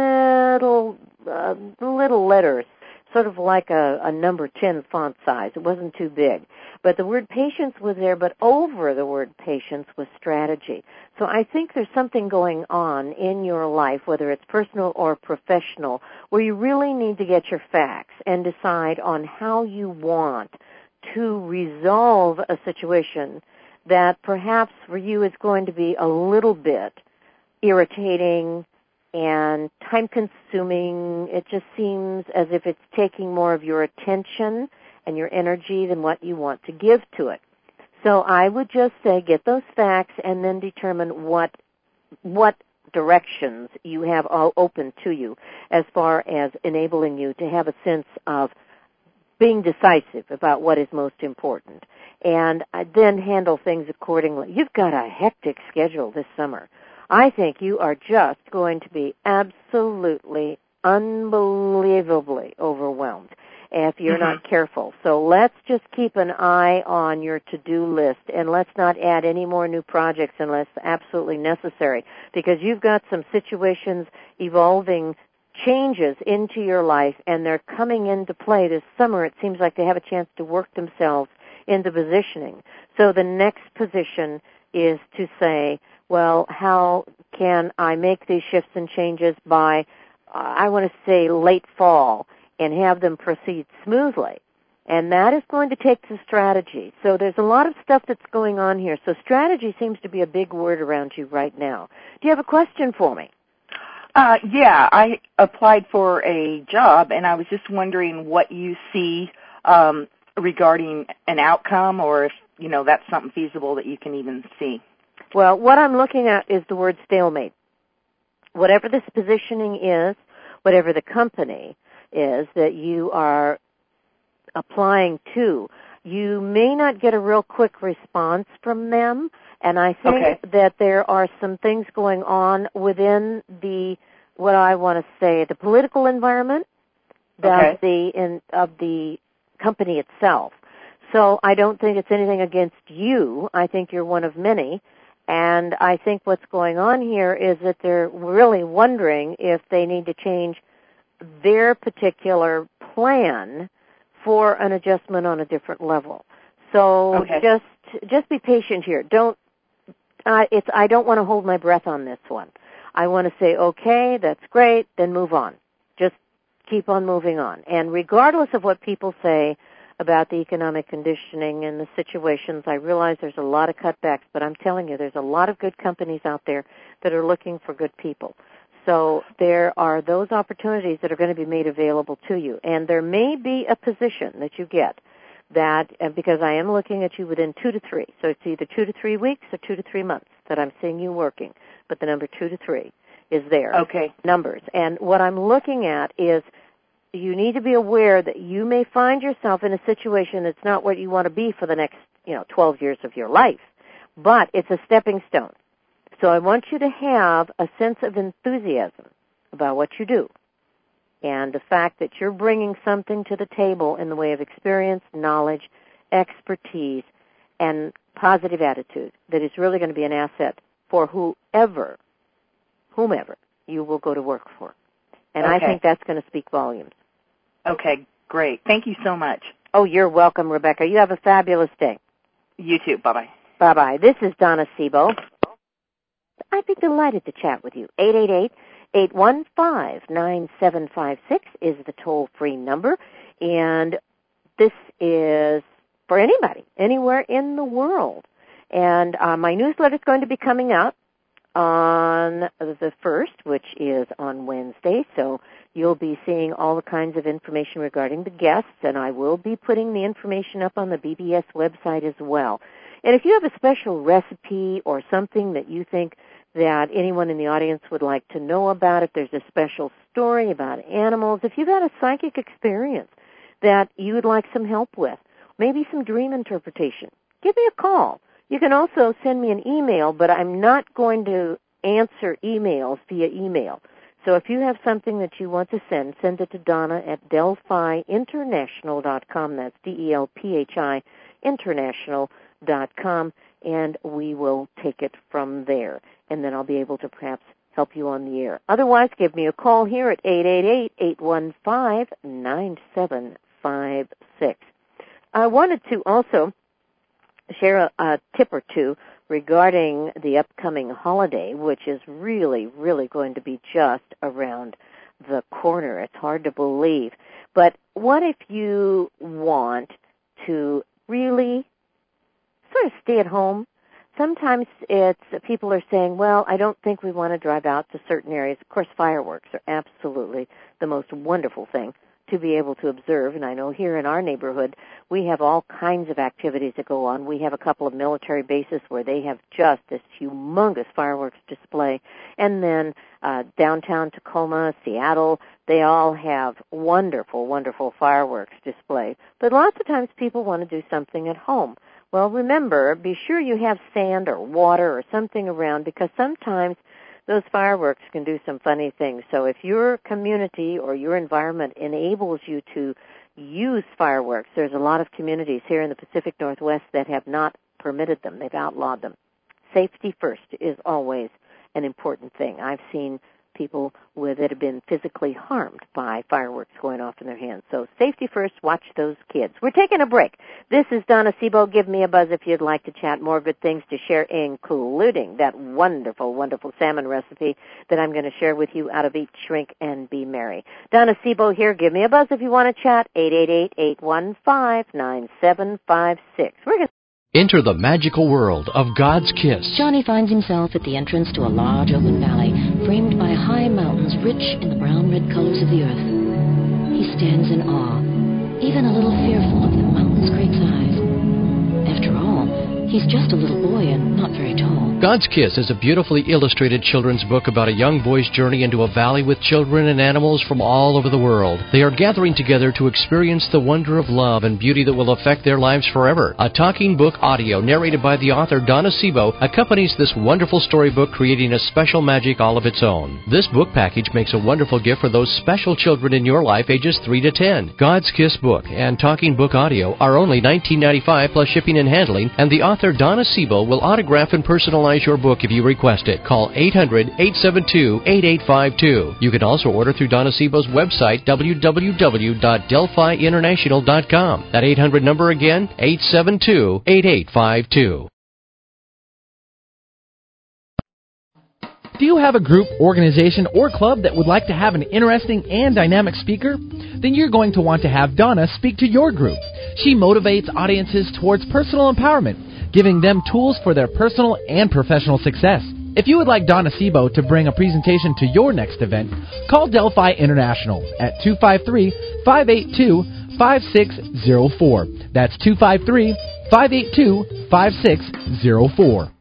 little, uh, little letters, sort of like a, a number ten font size. It wasn't too big. But the word patience was there, but over the word patience was strategy. So I think there's something going on in your life, whether it's personal or professional, where you really need to get your facts and decide on how you want to resolve a situation that perhaps for you is going to be a little bit irritating and time-consuming. It just seems as if it's taking more of your attention and your energy than what you want to give to it. So I would just say get those facts and then determine what what directions you have all open to you as far as enabling you to have a sense of being decisive about what is most important, and then handle things accordingly. You've got a hectic schedule this summer. I think you are just going to be absolutely, unbelievably overwhelmed if you're mm-hmm. not careful. So let's just keep an eye on your to-do list, and let's not add any more new projects unless absolutely necessary, because you've got some situations evolving changes into your life, and they're coming into play this summer. It seems like they have a chance to work themselves into positioning. So the next position is to say, well, how can I make these shifts and changes by, uh, I want to say, late fall, and have them proceed smoothly? And that is going to take some strategy. So there's a lot of stuff that's going on here. So strategy seems to be a big word around you right now. Do you have a question for me? Uh, yeah, I applied for a job, and I was just wondering what you see um, regarding an outcome, or if, you know, that's something feasible that you can even see. Well, what I'm looking at is the word stalemate. Whatever this positioning is, whatever the company is that you are applying to, you may not get a real quick response from them. And I think okay. that there are some things going on within the, what I want to say, the political environment okay. of the in, of the company itself. So I don't think it's anything against you. I think you're one of many. And I think what's going on here is that they're really wondering if they need to change their particular plan for an adjustment on a different level. So okay. just just be patient here. Don't Uh, it's, I don't want to hold my breath on this one. I want to say, okay, that's great, then move on. Just keep on moving on. And regardless of what people say about the economic conditioning and the situations, I realize there's a lot of cutbacks, but I'm telling you, there's a lot of good companies out there that are looking for good people. So there are those opportunities that are going to be made available to you. And there may be a position that you get that, uh, because I am looking at you within two to three, so it's either two to three weeks or two to three months that I'm seeing you working, but the number two to three is there. Okay. Numbers. And what I'm looking at is you need to be aware that you may find yourself in a situation that's not what you want to be for the next, you know, twelve years of your life, but it's a stepping stone. So I want you to have a sense of enthusiasm about what you do, and the fact that you're bringing something to the table in the way of experience, knowledge, expertise, and positive attitude that is really going to be an asset for whoever, whomever you will go to work for. And okay. I think that's going to speak volumes. Okay, great. Thank you so much. Oh, you're welcome, Rebecca. You have a fabulous day. You too. Bye-bye. Bye-bye. This is Donna Sebo. I'd be delighted to chat with you. eight eight eight, eight one five, nine seven five six is the toll-free number, and this is for anybody, anywhere in the world. And uh, my newsletter is going to be coming out on the first, which is on Wednesday, so you'll be seeing all the kinds of information regarding the guests, and I will be putting the information up on the B B S website as well. And if you have a special recipe or something that you think that anyone in the audience would like to know about, if there's a special story about animals, if you've had a psychic experience that you would like some help with, maybe some dream interpretation, give me a call. You can also send me an email, but I'm not going to answer emails via email. So if you have something that you want to send, send it to Donna at delphi international dot com. That's D E L P H I international dot com, and we will take it from there. And then I'll be able to perhaps help you on the air. Otherwise, give me a call here at eight eight eight, eight one five, nine seven five six. I wanted to also share a, a tip or two regarding the upcoming holiday, which is really, really going to be just around the corner. It's hard to believe. But what if you want to really sort of stay at home? Sometimes it's people are saying, well, I don't think we want to drive out to certain areas. Of course, fireworks are absolutely the most wonderful thing to be able to observe. And I know here in our neighborhood, we have all kinds of activities that go on. We have a couple of military bases where they have just this humongous fireworks display. And then uh, downtown Tacoma, Seattle, they all have wonderful, wonderful fireworks display. But lots of times people want to do something at home. Well, remember, be sure you have sand or water or something around, because sometimes those fireworks can do some funny things. So if your community or your environment enables you to use fireworks, there's a lot of communities here in the Pacific Northwest that have not permitted them. They've outlawed them. Safety first is always an important thing. I've seen people with, that have been physically harmed by fireworks going off in their hands. So safety first, watch those kids. We're taking a break. This is Donna Sebo. Give me a buzz if you'd like to chat. More good things to share, including that wonderful, wonderful salmon recipe that I'm going to share with you out of Eat, Shrink, and Be Merry. Donna Sebo here. Give me a buzz if you want to chat. eight eight eight, eight one five, nine seven five six. We're going to Enter the magical world of God's Kiss. Johnny finds himself at the entrance to a large open valley, framed by high mountains rich in the brown-red colors of the earth. He stands in awe, even a little fearful of the mountain's great size. After all, he's just a little boy and not very tall. God's Kiss is a beautifully illustrated children's book about a young boy's journey into a valley with children and animals from all over the world. They are gathering together to experience the wonder of love and beauty that will affect their lives forever. A talking book audio narrated by the author Donna Sebo accompanies this wonderful storybook, creating a special magic all of its own. This book package makes a wonderful gift for those special children in your life ages three to ten. God's Kiss book and talking book audio are only nineteen ninety-five dollars plus shipping and handling, and the author Donna Sebo will autograph and personalize your book if you request it. Call eight hundred, eight seven two, eight eight five two. You can also order through Donna Sebo's website, w w w dot delphi international dot com. That eight hundred number again, eight seven two, eight eight five two. Do you have a group, organization, or club that would like to have an interesting and dynamic speaker? Then you're going to want to have Donna speak to your group. She motivates audiences towards personal empowerment, giving them tools for their personal and professional success. If you would like Donna Sebo to bring a presentation to your next event, call Delphi International at two five three, five eight two, five six zero four. That's two five three, five eight two, five six zero four.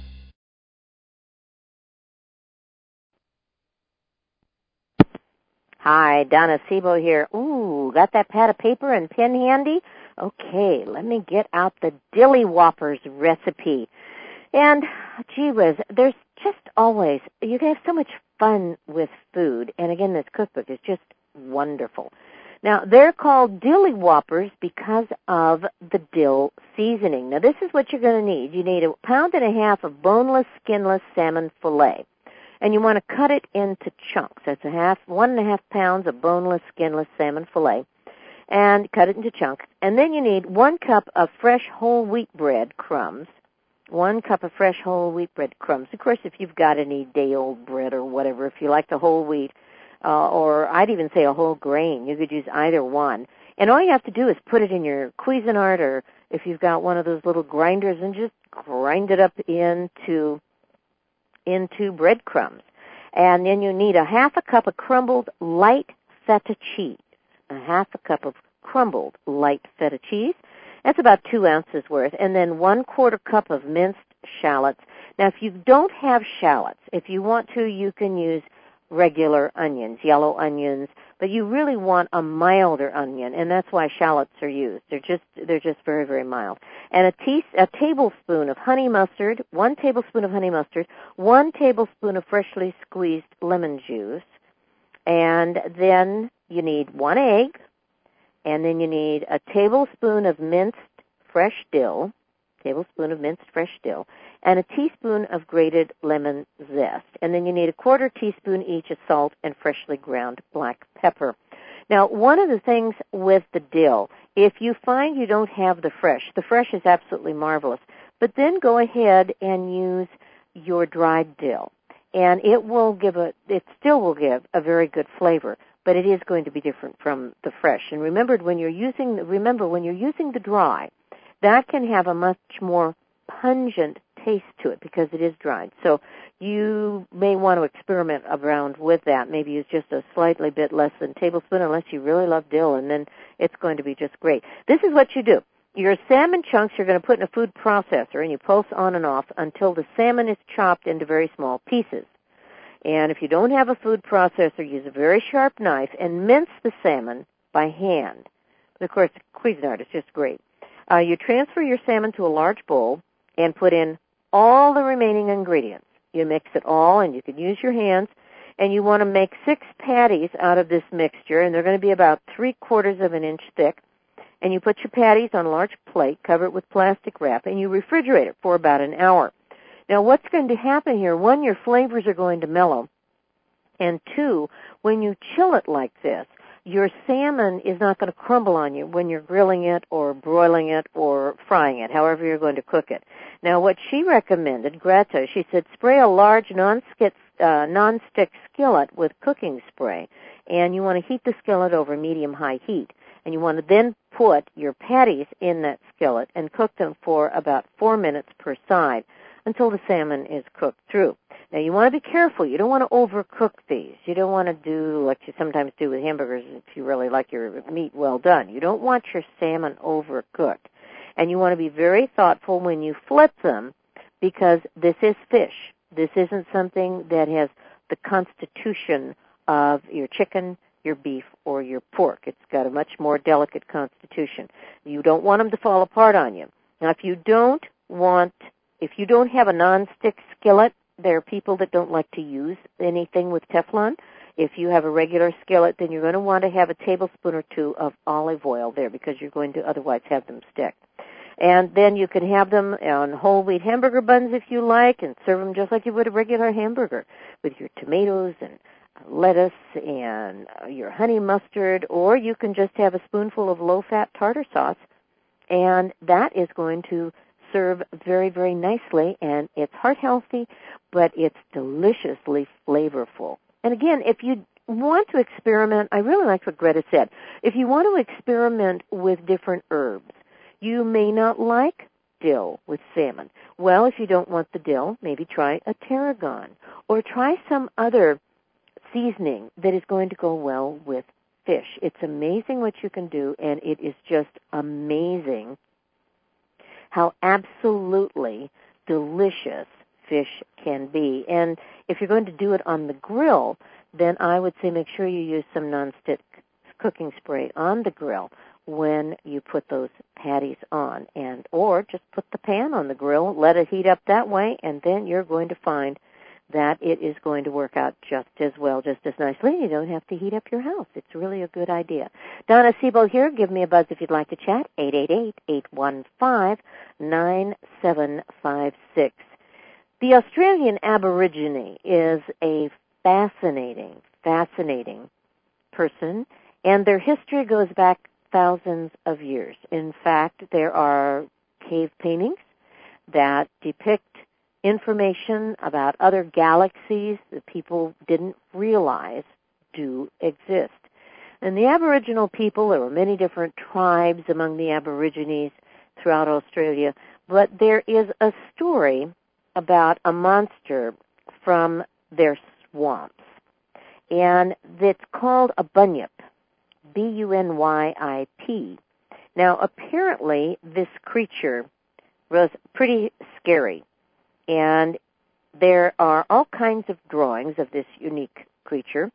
Hi, Donna Sebo here. Ooh, got that pad of paper and pen handy? Okay, let me get out the Dilly Whoppers recipe. And, gee whiz, there's just always, you can have so much fun with food. And again, this cookbook is just wonderful. Now, they're called Dilly Whoppers because of the dill seasoning. Now, this is what you're going to need. You need a pound and a half of boneless, skinless salmon fillet. And you want to cut it into chunks. That's a half, one and a half pounds of boneless, skinless salmon fillet. And cut it into chunks. And then you need one cup of fresh whole wheat bread crumbs. One cup of fresh whole wheat bread crumbs. Of course, if you've got any day-old bread or whatever, if you like the whole wheat, uh, or I'd even say a whole grain, you could use either one. And all you have to do is put it in your Cuisinart, or if you've got one of those little grinders, and just grind it up into into breadcrumbs. And then you need a half a cup of crumbled light feta cheese. A half a cup of crumbled light feta cheese. That's about two ounces worth. And then one quarter cup of minced shallots. Now, if you don't have shallots, if you want to, you can use regular onions, yellow onions, But you really want a milder onion, and that's why shallots are used. They're just they're just very, very mild. And a, tea, a tablespoon of honey mustard, one tablespoon of honey mustard, one tablespoon of freshly squeezed lemon juice, and then you need one egg, and then you need a tablespoon of minced fresh dill, tablespoon of minced fresh dill, and a teaspoon of grated lemon zest. And then you need a quarter teaspoon each of salt and freshly ground black pepper. Now, one of the things with the dill, if you find you don't have the fresh, the fresh is absolutely marvelous, but then go ahead and use your dried dill. And it will give a, it still will give a very good flavor, but it is going to be different from the fresh. And remember, when you're using, remember when you're using the dry, that can have a much more pungent taste to it because it is dried. So you may want to experiment around with that. Maybe use just a slightly bit less than a tablespoon unless you really love dill, and then it's going to be just great. This is what you do. Your salmon chunks you're going to put in a food processor, and you pulse on and off until the salmon is chopped into very small pieces. And if you don't have a food processor, use a very sharp knife and mince the salmon by hand. Of course, Cuisinart is just great. Uh, you transfer your salmon to a large bowl and put in all the remaining ingredients. You mix it all, and you can use your hands, and you want to make six patties out of this mixture, and they're going to be about three quarters of an inch thick. And you put your patties on a large plate, cover it with plastic wrap, and you refrigerate it for about an hour. Now, what's going to happen here, one, your flavors are going to mellow, and two, when you chill it like this, your salmon is not going to crumble on you when you're grilling it or broiling it or frying it, however you're going to cook it. Now, what she recommended, Greta, she said spray a large non-stick, uh, non-stick skillet with cooking spray, and you want to heat the skillet over medium-high heat. And you want to then put your patties in that skillet and cook them for about four minutes per side until the salmon is cooked through. Now, you want to be careful. You don't want to overcook these. You don't want to do like you sometimes do with hamburgers if you really like your meat well done. You don't want your salmon overcooked. And you want to be very thoughtful when you flip them because this is fish. This isn't something that has the constitution of your chicken, your beef, or your pork. It's got a much more delicate constitution. You don't want them to fall apart on you. Now, if you don't want, if you don't have a non-stick skillet, there are people that don't like to use anything with Teflon. If you have a regular skillet, then you're going to want to have a tablespoon or two of olive oil there because you're going to otherwise have them stick. And then you can have them on whole wheat hamburger buns if you like and serve them just like you would a regular hamburger with your tomatoes and lettuce and your honey mustard, or you can just have a spoonful of low-fat tartar sauce, and that is going to serve very, very nicely, and it's heart-healthy, but it's deliciously flavorful. And again, if you want to experiment, I really like what Greta said, if you want to experiment with different herbs, you may not like dill with salmon. Well, if you don't want the dill, maybe try a tarragon, or try some other seasoning that is going to go well with fish. It's amazing what you can do, and it is just amazing how absolutely delicious fish can be. And if you're going to do it on the grill, then I would say make sure you use some nonstick cooking spray on the grill when you put those patties on, and or just put the pan on the grill, let it heat up that way, and then you're going to find that it is going to work out just as well, just as nicely. You don't have to heat up your house. It's really a good idea. Donna Siebel here. Give me a buzz if you'd like to chat. eight eight eight, eight one five, nine seven five six. The Australian Aborigine is a fascinating, fascinating person, and their history goes back thousands of years. In fact, there are cave paintings that depict information about other galaxies that people didn't realize do exist. And the Aboriginal people, there were many different tribes among the Aborigines throughout Australia, but there is a story about a monster from their swamps, and it's called a bunyip, B U N Y I P. Now, apparently, this creature was pretty scary. And there are all kinds of drawings of this unique creature,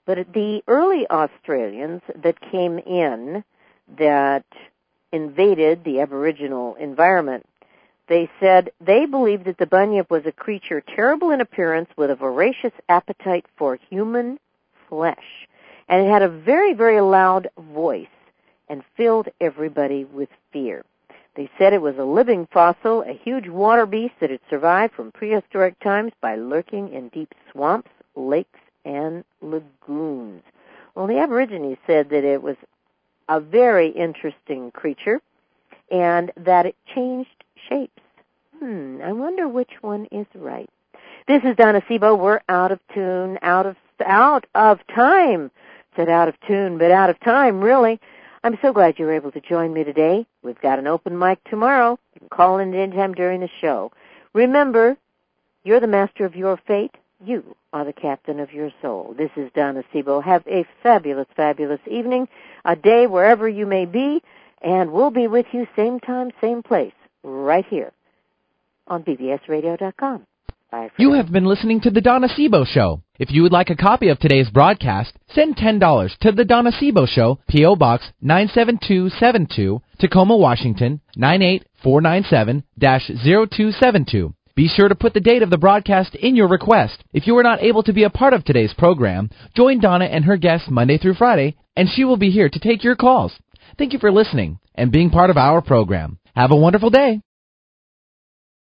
But the early Australians that came in that invaded the Aboriginal environment, they said they believed that the bunyip was a creature terrible in appearance with a voracious appetite for human flesh. And it had a very, very loud voice and filled everybody with fear. They said it was a living fossil, a huge water beast that had survived from prehistoric times by lurking in deep swamps, lakes, and lagoons. Well, the Aborigines said that it was a very interesting creature and that it changed shapes. Hmm, I wonder which one is right. This is Donna Sebo. We're out of tune, out of out of time. Said out of tune, but out of time, really. I'm so glad you were able to join me today. We've got an open mic tomorrow. You can call in anytime during the show. Remember, you're the master of your fate. You are the captain of your soul. This is Donna Sebo. Have a fabulous, fabulous evening, a day wherever you may be, and we'll be with you same time, same place, right here on B B S radio dot com. Bye. You have been listening to The Donna Sebo Show. If you would like a copy of today's broadcast, send ten dollars to The Donna Sebo Show, P O. Box nine seven two seven two, Tacoma, Washington, nine eight four nine seven dash zero two seven two. Be sure to put the date of the broadcast in your request. If you are not able to be a part of today's program, join Donna and her guests Monday through Friday, and she will be here to take your calls. Thank you for listening and being part of our program. Have a wonderful day.